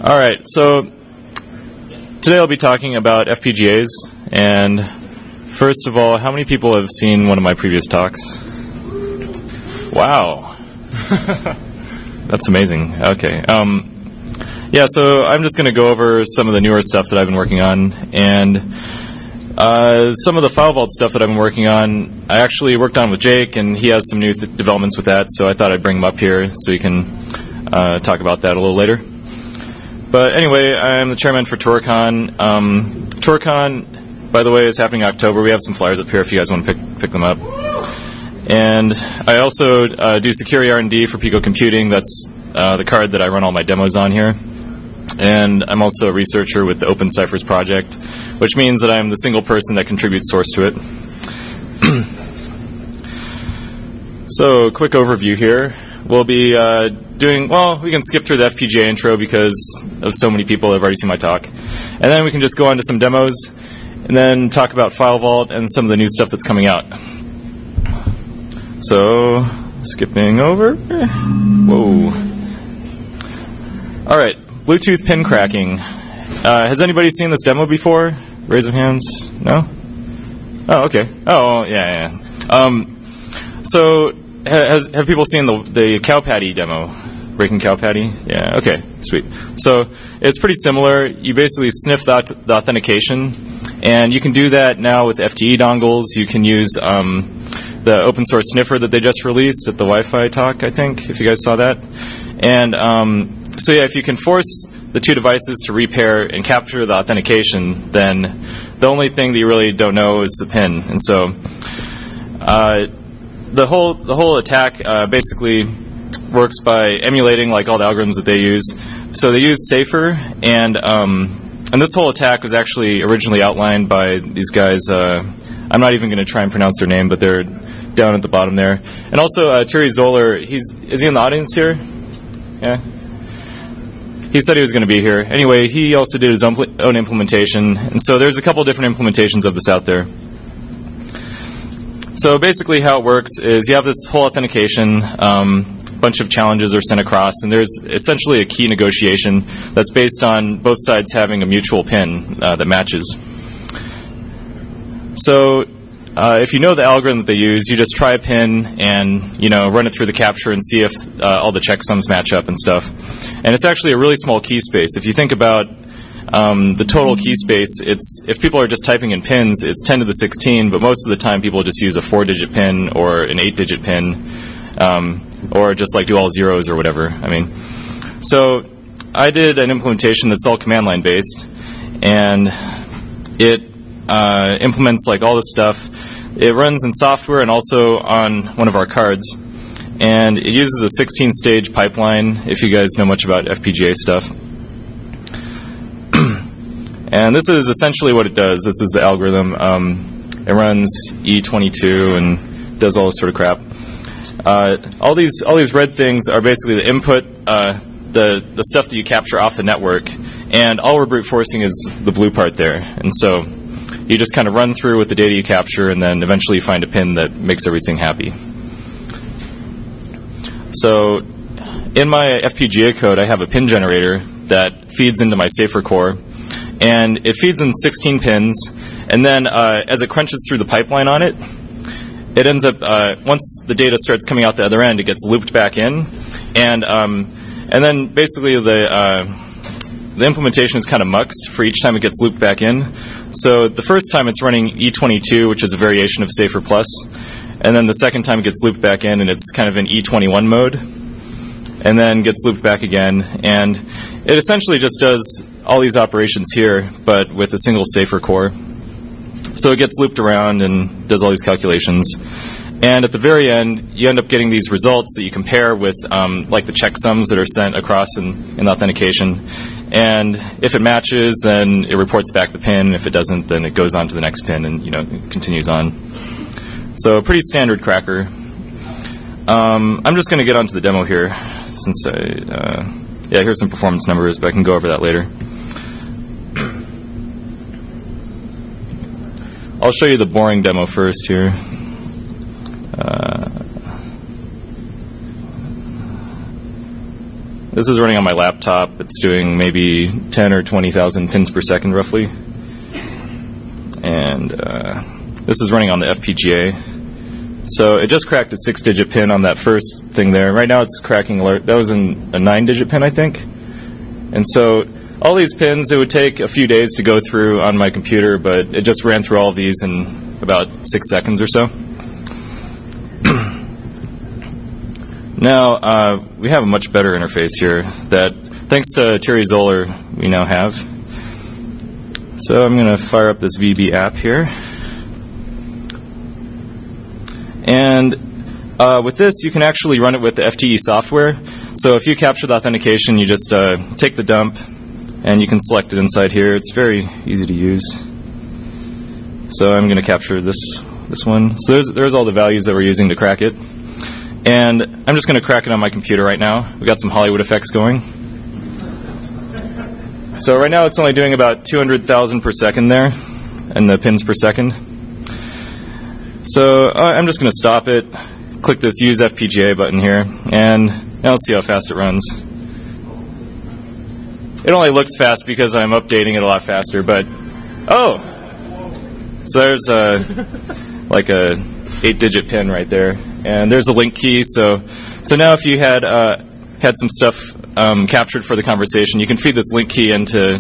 All right, so today I'll be talking about FPGAs, and first of all, how many people have seen one of my previous talks? Wow. That's amazing. Okay. Yeah, so I'm just going to go over some of the newer stuff that I've been working on, and some of the FileVault stuff that I've been working on, I actually worked on with Jake, and he has some new developments with that, so I thought I'd bring him up here so he can talk about that a little later. But anyway, I'm the chairman for ToorCon. ToorCon, by the way, is happening in October. We have some flyers up here if you guys want to pick them up. And I also do security R&D for Pico Computing. That's the card that I run all my demos on here. And I'm also a researcher with the Open Ciphers project, which means that I'm the single person that contributes source to it. So, quick overview here. We'll be we can skip through the FPGA intro because of so many people that have already seen my talk. And then we can just go on to some demos, and then talk about FileVault and some of the new stuff that's coming out. So, skipping over. Whoa. All right, Bluetooth pin cracking. Has anybody seen this demo before? Raise of hands. No? Oh, okay. Oh, yeah. So, have people seen the cow patty demo? Breaking cow patty? Yeah, okay, sweet. So, it's pretty similar. You basically sniff the authentication, and you can do that now with FTE dongles. You can use the open source sniffer that they just released at the Wi-Fi talk, I think, if you guys saw that. And so yeah, if you can force the two devices to repair and capture the authentication, then the only thing that you really don't know is the pin. And so the whole attack basically works by emulating like all the algorithms that they use. So they use Safer, and this whole attack was actually originally outlined by these guys. I'm not even going to try and pronounce their name, but they're down at the bottom there. And also Thierry Zoller, is he in the audience here? Yeah. He said he was going to be here. Anyway, he also did his own implementation, and so there's a couple different implementations of this out there. So basically how it works is you have this whole authentication, bunch of challenges are sent across, and there's essentially a key negotiation that's based on both sides having a mutual pin that matches. So if you know the algorithm that they use, you just try a pin and run it through the capture and see if all the checksums match up and stuff. And it's actually a really small key space. If you think about the total key space, if people are just typing in pins, it's 10 to the 16, but most of the time people just use a 4-digit pin or an 8-digit pin, or just like do all zeros or whatever. So I did an implementation that's all command line based, and it implements like all this stuff. It runs in software and also on one of our cards, and it uses a 16-stage pipeline, if you guys know much about FPGA stuff. And this is essentially what it does. This is the algorithm. It runs E22 and does all this sort of crap. All these red things are basically the input, the stuff that you capture off the network, and all we're brute forcing is the blue part there. And so you just kind of run through with the data you capture, and then eventually you find a pin that makes everything happy. So in my FPGA code, I have a pin generator that feeds into my Safer core, and it feeds in 16 pins, and then as it crunches through the pipeline on it, it ends up, once the data starts coming out the other end, it gets looped back in, and then basically the implementation is kind of muxed for each time it gets looped back in. So the first time it's running E22, which is a variation of Safer Plus, and then the second time it gets looped back in, and it's kind of in E21 mode, and then gets looped back again, and it essentially just does all these operations here, but with a single Safer core. So it gets looped around and does all these calculations. And at the very end, you end up getting these results that you compare with like the checksums that are sent across in the authentication. And if it matches, then it reports back the pin. If it doesn't, then it goes on to the next pin and it continues on. So a pretty standard cracker. I'm just going to get onto the demo here, since here's some performance numbers, but I can go over that later. I'll show you the boring demo first here. this is running on my laptop. It's doing maybe 10 or 20,000 pins per second roughly. And this is running on the FPGA. So it just cracked a 6-digit pin on that first thing there. Right now it's cracking, that was a 9-digit pin, I think. And so all these pins, it would take a few days to go through on my computer, but it just ran through all of these in about 6 seconds or so. Now, we have a much better interface here that, thanks to Terry Zoller, we now have. So I'm going to fire up this VB app here. And with this, you can actually run it with the FTE software. So if you capture the authentication, you just take the dump, and you can select it inside here. It's very easy to use. So I'm going to capture this one. So there's all the values that we're using to crack it. And I'm just going to crack it on my computer right now. We've got some Hollywood effects going. So right now it's only doing about 200,000 per second there, and the pins per second. So I'm just going to stop it, click this Use FPGA button here, and now let's see how fast it runs. It only looks fast because I'm updating it a lot faster, but oh! So there's like a 8-digit pin right there, and there's a link key. So now if you had some stuff captured for the conversation, you can feed this link key into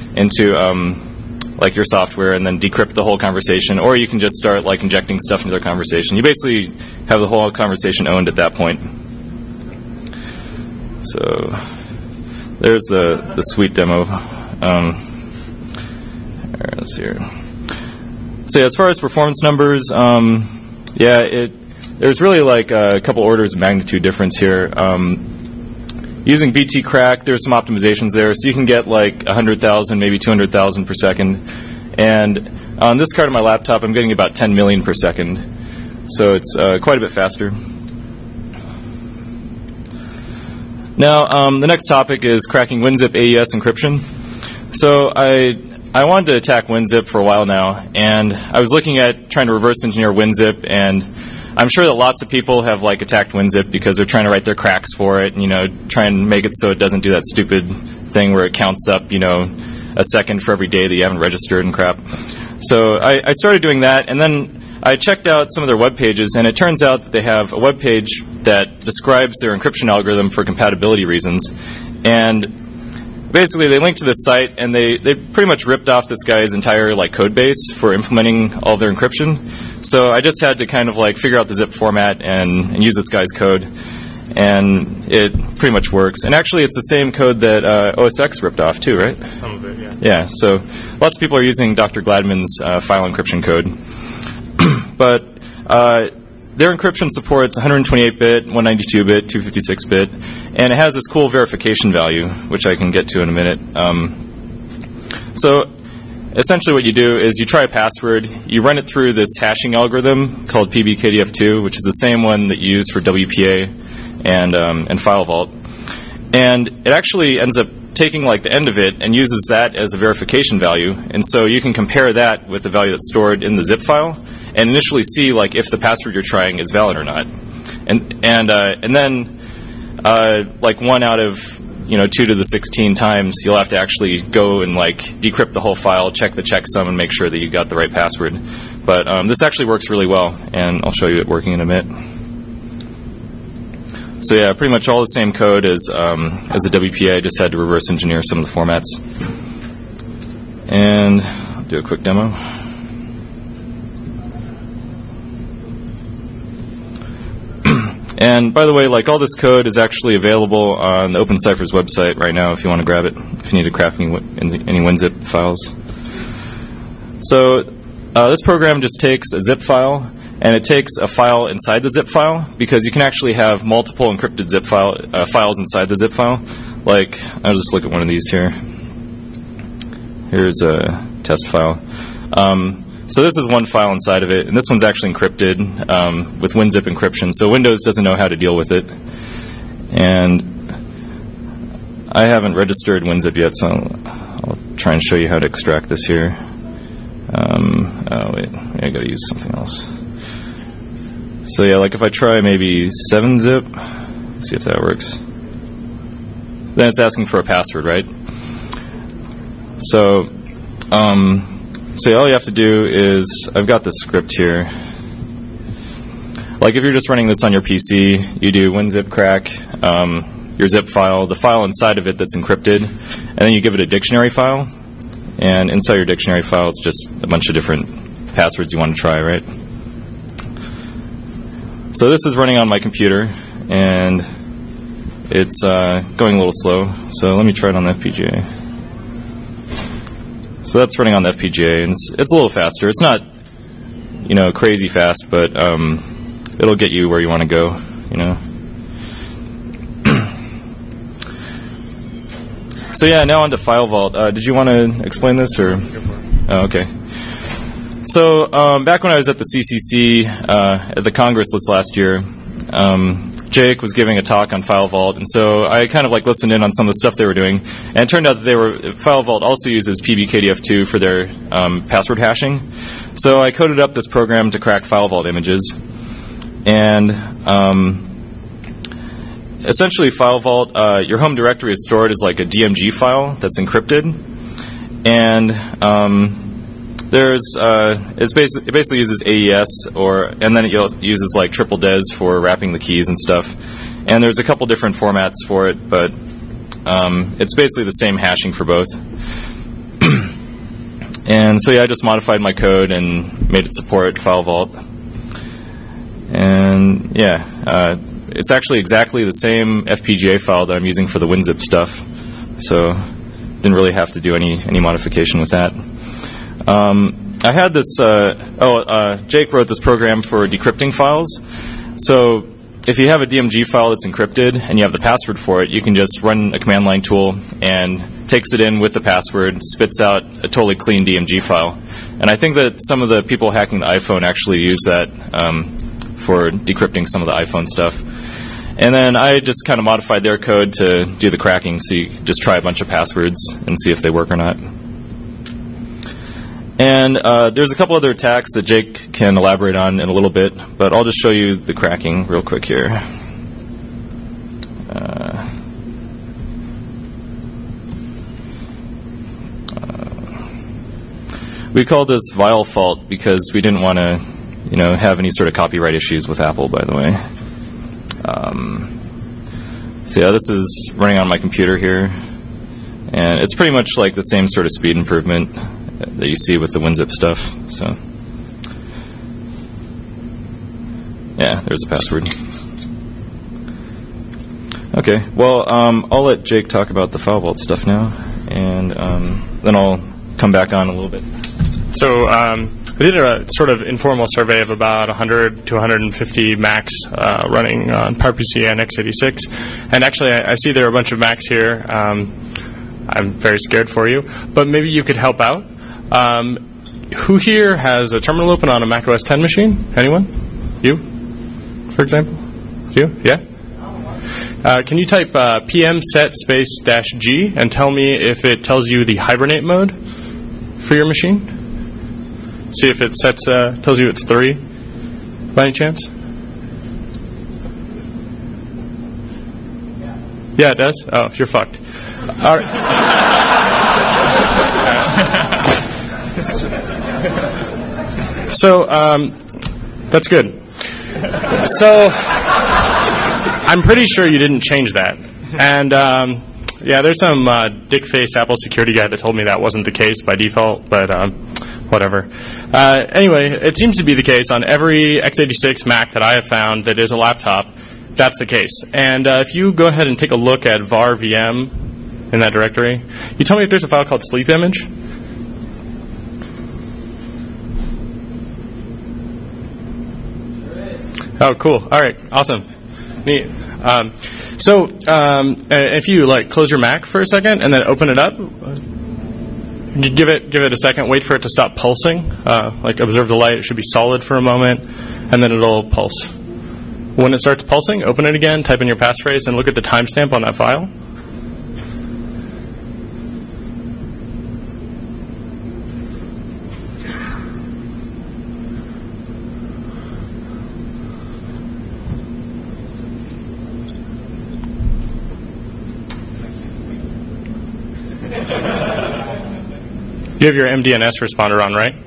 like your software and then decrypt the whole conversation, or you can just start like injecting stuff into the conversation. You basically have the whole conversation owned at that point. So there's the sweet demo. Let's see here. So yeah, as far as performance numbers, there's really like a couple orders of magnitude difference here. Using BT Crack, there's some optimizations there, so you can get like 100,000, maybe 200,000 per second. And on this card on my laptop, I'm getting about 10 million per second. So it's quite a bit faster. Now, the next topic is cracking WinZip AES encryption. So I wanted to attack WinZip for a while now, and I was looking at trying to reverse engineer WinZip, and I'm sure that lots of people have like attacked WinZip because they're trying to write their cracks for it, and try and make it so it doesn't do that stupid thing where it counts up, a second for every day that you haven't registered and crap. So I started doing that, and then I checked out some of their web pages, and it turns out that they have a web page that describes their encryption algorithm for compatibility reasons. And basically, they linked to this site, and they pretty much ripped off this guy's entire code base for implementing all their encryption. So I just had to kind of figure out the zip format and use this guy's code, and it pretty much works. And actually, it's the same code that OS X ripped off too, right? Some of it, yeah. Yeah. So lots of people are using Dr. Gladman's file encryption code, but their encryption supports 128-bit, 192-bit, 256-bit, and it has this cool verification value, which I can get to in a minute. So essentially what you do is you try a password, you run it through this hashing algorithm called PBKDF2, which is the same one that you use for WPA and FileVault. And it actually ends up taking the end of it and uses that as a verification value. And so you can compare that with the value that's stored in the zip file and initially see if the password you're trying is valid or not. And then 1 out of 2 to the 16 times, you'll have to actually go and decrypt the whole file, check the checksum, and make sure that you got the right password. But this actually works really well, and I'll show you it working in a minute. So yeah, pretty much all the same code as a WPA. I just had to reverse engineer some of the formats. And I'll do a quick demo. And by the way, all this code is actually available on the OpenCypher's website right now if you want to grab it, if you need to crack any WinZip files. So this program just takes a zip file, and it takes a file inside the zip file, because you can actually have multiple encrypted zip files inside the zip file. I'll just look at one of these here. Here's a test file. So this is one file inside of it, and this one's actually encrypted with WinZip encryption, so Windows doesn't know how to deal with it. And I haven't registered WinZip yet, so I'll try and show you how to extract this here. Oh wait, I gotta use something else. So yeah, if I try maybe 7-zip, see if that works. then it's asking for a password, right? So, all you have to do is, I've got this script here. Like if you're just running this on your PC, you do WinZip crack, your zip file, the file inside of it that's encrypted, and then you give it a dictionary file. And inside your dictionary file, it's just a bunch of different passwords you want to try, right? So this is running on my computer, and it's going a little slow. So let me try it on the FPGA. So that's running on the FPGA, and it's a little faster. It's not, crazy fast, but it'll get you where you want to go, So yeah, now on to FileVault. Did you want to explain this, or? Oh, okay. So back when I was at the CCC at the Congress this last year, Jake was giving a talk on FileVault, and so I kind of listened in on some of the stuff they were doing, and it turned out that FileVault also uses PBKDF2 for their password hashing. So I coded up this program to crack FileVault images, and essentially FileVault, your home directory is stored as like a DMG file that's encrypted, and it basically uses AES, and then it uses like triple DES for wrapping the keys and stuff. And there's a couple different formats for it, but it's basically the same hashing for both. And so yeah, I just modified my code and made it support FileVault. And yeah, it's actually exactly the same FPGA file that I'm using for the WinZip stuff. So didn't really have to do any modification with that. I had this, Jake wrote this program for decrypting files. So if you have a DMG file that's encrypted and you have the password for it, you can just run a command line tool and takes it in with the password, spits out a totally clean DMG file. And I think that some of the people hacking the iPhone actually use that for decrypting some of the iPhone stuff. And then I just kind of modified their code to do the cracking, so you just try a bunch of passwords and see if they work or not. And there's a couple other attacks that Jake can elaborate on in a little bit, but I'll just show you the cracking real quick here. We called this VileFault because we didn't want to, have any sort of copyright issues with Apple, by the way. So yeah, this is running on my computer here, and it's pretty much like the same sort of speed improvement that you see with the WinZip stuff. So yeah, there's the password. Okay, well, I'll let Jake talk about the FileVault stuff now, and then I'll come back on a little bit. So I did a sort of informal survey of about 100 to 150 Macs running on PowerPC and x86. And actually, I see there are a bunch of Macs here. I'm very scared for you. But maybe you could help out. Who here has a terminal open on a Mac OS X machine? Anyone? You, for example? You? Yeah? Can you type pm set space -g and tell me if it tells you the hibernate mode for your machine? See if it tells you it's 3 by any chance? Yeah, it does? Oh, you're fucked. All right. So, that's good. So, I'm pretty sure you didn't change that. And, yeah, there's some dick-faced Apple security guy that told me that wasn't the case by default, but whatever. Anyway, it seems to be the case on every x86 Mac that I have found that is a laptop. That's the case. And if you go ahead and take a look at var VM in that directory, you tell me if there's a file called sleep image. Oh, cool. All right. Awesome. Neat. So if you close your Mac for a second and then open it up, you give it a second, wait for it to stop pulsing. Observe the light. It should be solid for a moment, and then it'll pulse. When it starts pulsing, open it again, type in your passphrase, and look at the timestamp on that file. You have your MDNS responder on, right?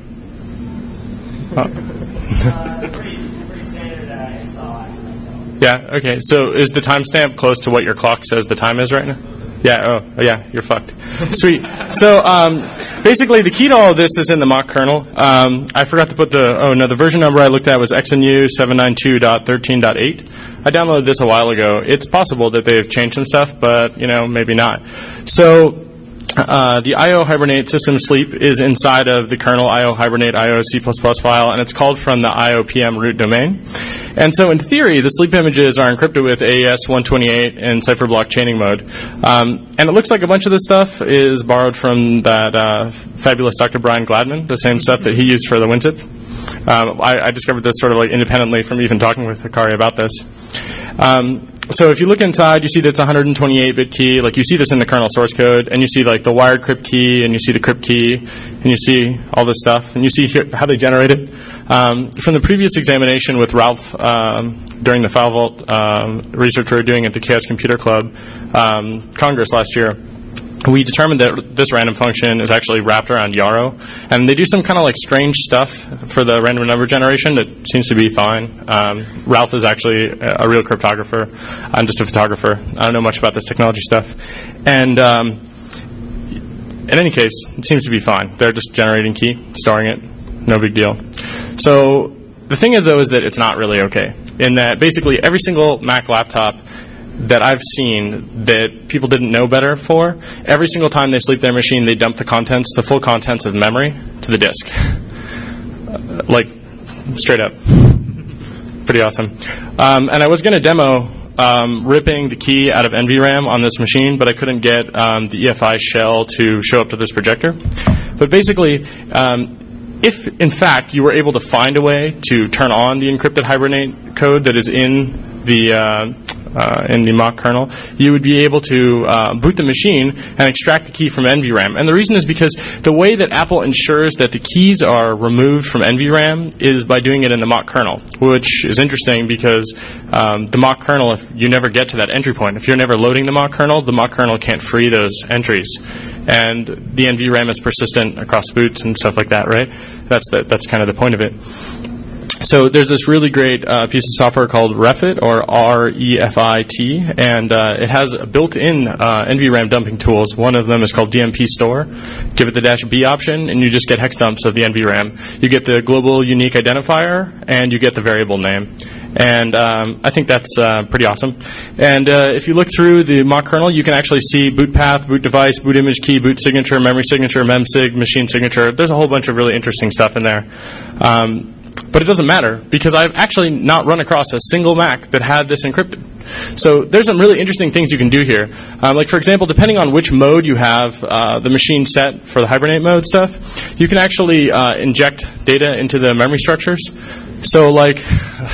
It's a pretty standard install. Yeah, okay. So is the timestamp close to what your clock says the time is right now? Yeah, oh yeah, you're fucked. Sweet. So basically the key to all of this is in the mock kernel. I forgot to put the version number I looked at was XNU 792.13.8. I downloaded this a while ago. It's possible that they've changed some stuff, but maybe not. So the IO Hibernate system sleep is inside of the kernel IO Hibernate IO C++ file, and it's called from the IOPM root domain. And so in theory, the sleep images are encrypted with AES-128 in cipher block chaining mode. And it looks like a bunch of this stuff is borrowed from that fabulous Dr. Brian Gladman, the same stuff that he used for the WinZip. I discovered this sort of like independently from even talking with Hikari about this. So if you look inside, you see that it's a 128-bit key. Like you see this in the kernel source code, and you see like the wired crypt key, and you see the crypt key, and you see all this stuff, and you see here how they generate it. From the previous examination with Ralph during the FileVault research we were doing at the Chaos Computer Club Congress last year, we determined that this random function is actually wrapped around Yarrow, and they do some kind of like strange stuff for the random number generation that seems to be fine. Ralph is actually a real cryptographer. I'm just a photographer. I don't know much about this technology stuff. And in any case, it seems to be fine. They're just generating key, storing it, no big deal. So the thing is, though, is that it's not really okay, in that basically every single Mac laptop that I've seen that people didn't know better for, every single time they sleep their machine, they dump the full contents of memory to the disk. Like, straight up. Pretty awesome. And I was going to demo ripping the key out of NVRAM on this machine, but I couldn't get the EFI shell to show up to this projector. But basically, if in fact you were able to find a way to turn on the encrypted Hibernate code that is in the mock kernel, you would be able to boot the machine and extract the key from NVRAM. And the reason is because the way that Apple ensures that the keys are removed from NVRAM is by doing it in the mock kernel, which is interesting because the mock kernel, if you never get to that entry point, if you're never loading the mock kernel can't free those entries. And the NVRAM is persistent across boots and stuff like that, right? That's kind of the point of it. So there's this really great piece of software called Refit, or REFIT, and it has built-in NVRAM dumping tools. One of them is called DMP Store. Give it the -B option, and you just get hex dumps of the NVRAM. You get the global unique identifier, and you get the variable name. And I think that's pretty awesome. And if you look through the mock kernel, you can actually see boot path, boot device, boot image key, boot signature, memory signature, memsig, machine signature. There's a whole bunch of really interesting stuff in there. But it doesn't matter, because I've actually not run across a single Mac that had this encrypted. So there's some really interesting things you can do here. Like, for example, depending on which mode you have the machine set for the Hibernate mode stuff, you can actually inject data into the memory structures. So, like,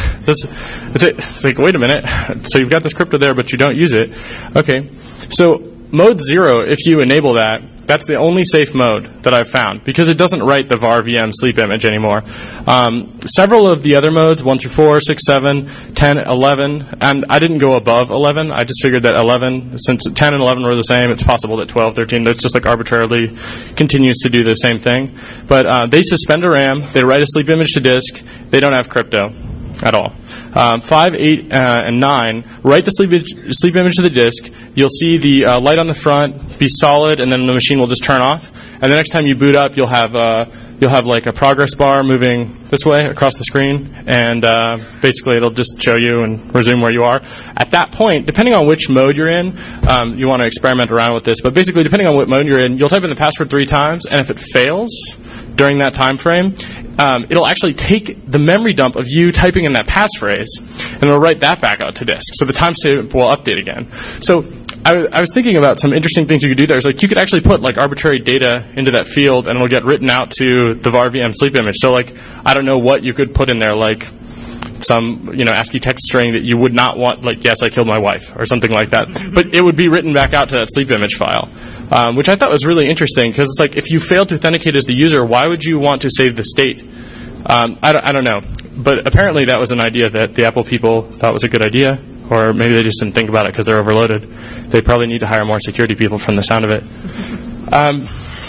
it's like, wait a minute. So you've got this crypto there, but you don't use it. Okay. So mode 0, if you enable that, that's the only safe mode that I've found, because it doesn't write the var VM sleep image anymore. Several of the other modes, 1 through 4, 6, 7, 10, 11, and I didn't go above 11. I just figured that 11, since 10 and 11 were the same, it's possible that 12, 13, it's just like arbitrarily continues to do the same thing. But they suspend a RAM, they write a sleep image to disk, they don't have crypto at all. 5, 8, and 9, write the sleep image to the disk. You'll see the light on the front be solid, and then the machine will just turn off. And the next time you boot up, you'll have like a progress bar moving this way across the screen, and basically it'll just show you and resume where you are. At that point, depending on which mode you're in, you want to experiment around with this. But basically, depending on what mode you're in, you'll type in the password 3 times, and if it fails during that time frame, it'll actually take the memory dump of you typing in that passphrase, and it'll write that back out to disk. So the timestamp will update again. So I was thinking about some interesting things you could do there. It's like you could actually put like arbitrary data into that field, and it'll get written out to the var VM sleep image. So like, I don't know what you could put in there, like some ASCII text string that you would not want, like, yes, I killed my wife, or something like that. But it would be written back out to that sleep image file. Which I thought was really interesting, because it's like, if you failed to authenticate as the user, why would you want to save the state? I don't know. But apparently that was an idea that the Apple people thought was a good idea, or maybe they just didn't think about it because they're overloaded. They probably need to hire more security people from the sound of it.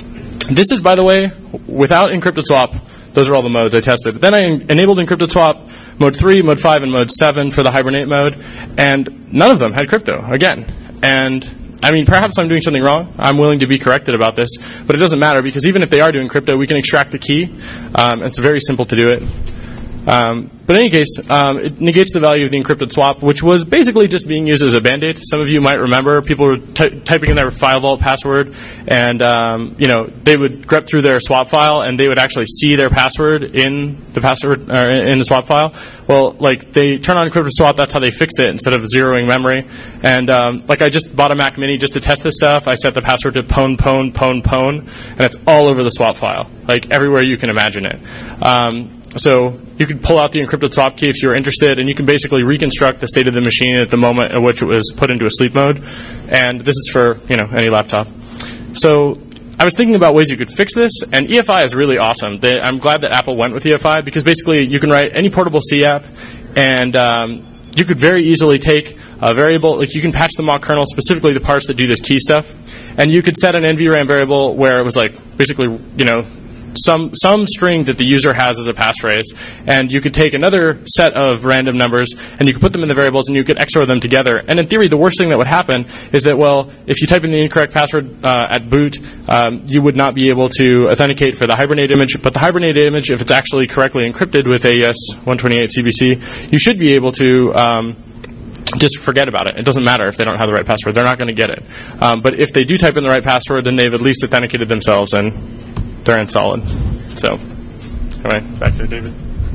This is, by the way, without encrypted swap. Those are all the modes I tested. Then I enabled encrypted swap, mode 3, mode 5, and mode 7 for the Hibernate mode, and none of them had crypto, again. And, I mean, perhaps I'm doing something wrong. I'm willing to be corrected about this, but it doesn't matter, because even if they are doing crypto, we can extract the key. It's very simple to do it. But in any case, it negates the value of the encrypted swap, which was basically just being used as a band-aid. Some of you might remember people were typing in their file vault password, and they would grep through their swap file, and they would actually see their password in the password or in the swap file. Well, like they turn on encrypted swap, that's how they fixed it instead of zeroing memory. And I just bought a Mac Mini just to test this stuff. I set the password to pwn, and it's all over the swap file, like everywhere you can imagine it. So you could pull out the encrypted swap key if you're interested, and you can basically reconstruct the state of the machine at the moment at which it was put into a sleep mode. And this is for any laptop. So I was thinking about ways you could fix this, and EFI is really awesome. I'm glad that Apple went with EFI, because basically you can write any portable C app, and you could very easily take a variable, like you can patch the mock kernel, specifically the parts that do this key stuff, and you could set an NVRAM variable where it was like basically some string that the user has as a passphrase, and you could take another set of random numbers and you could put them in the variables and you could XOR them together. And in theory, the worst thing that would happen is that, well, if you type in the incorrect password at boot, you would not be able to authenticate for the Hibernate image. But the Hibernate image, if it's actually correctly encrypted with AES 128 CBC, you should be able to just forget about it. It doesn't matter if they don't have the right password. They're not going to get it. But if they do type in the right password, then they've at least authenticated themselves, and they're in solid. So, anyway, back to David.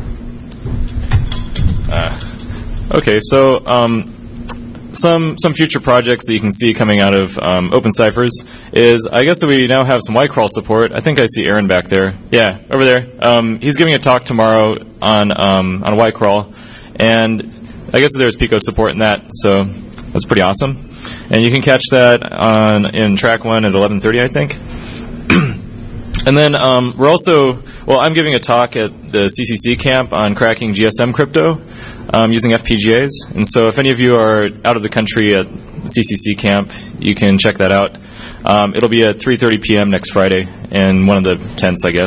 Okay, so some future projects that you can see coming out of OpenCyphers is, I guess that we now have some Y-crawl support. I think I see Aaron back there. Yeah, over there. He's giving a talk tomorrow on Y-crawl, and I guess there's Pico support in that, so that's pretty awesome. And you can catch that in track 1 at 11:30, I think. And then we're also, I'm giving a talk at the CCC camp on cracking GSM crypto using FPGAs. And so if any of you are out of the country at CCC camp, you can check that out. It'll be at 3:30 p.m. next Friday in one of the tents, I guess.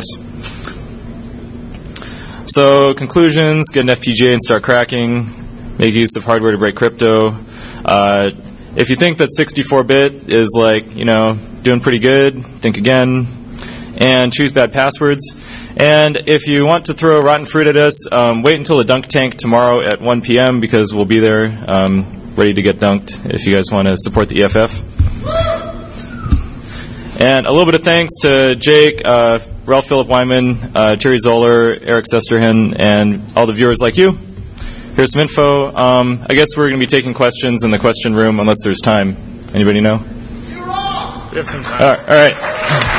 So conclusions, get an FPGA and start cracking. Make use of hardware to break crypto. If you think that 64-bit is doing pretty good, think again. And choose bad passwords. And if you want to throw rotten fruit at us, wait until the dunk tank tomorrow at 1 p.m. because we'll be there ready to get dunked if you guys want to support the EFF. And a little bit of thanks to Jake, Ralph Philip Wyman, Terry Zoller, Eric Sesterhin, and all the viewers like you. Here's some info. I guess we're going to be taking questions in the question room unless there's time. Anybody know? We have some time. All right.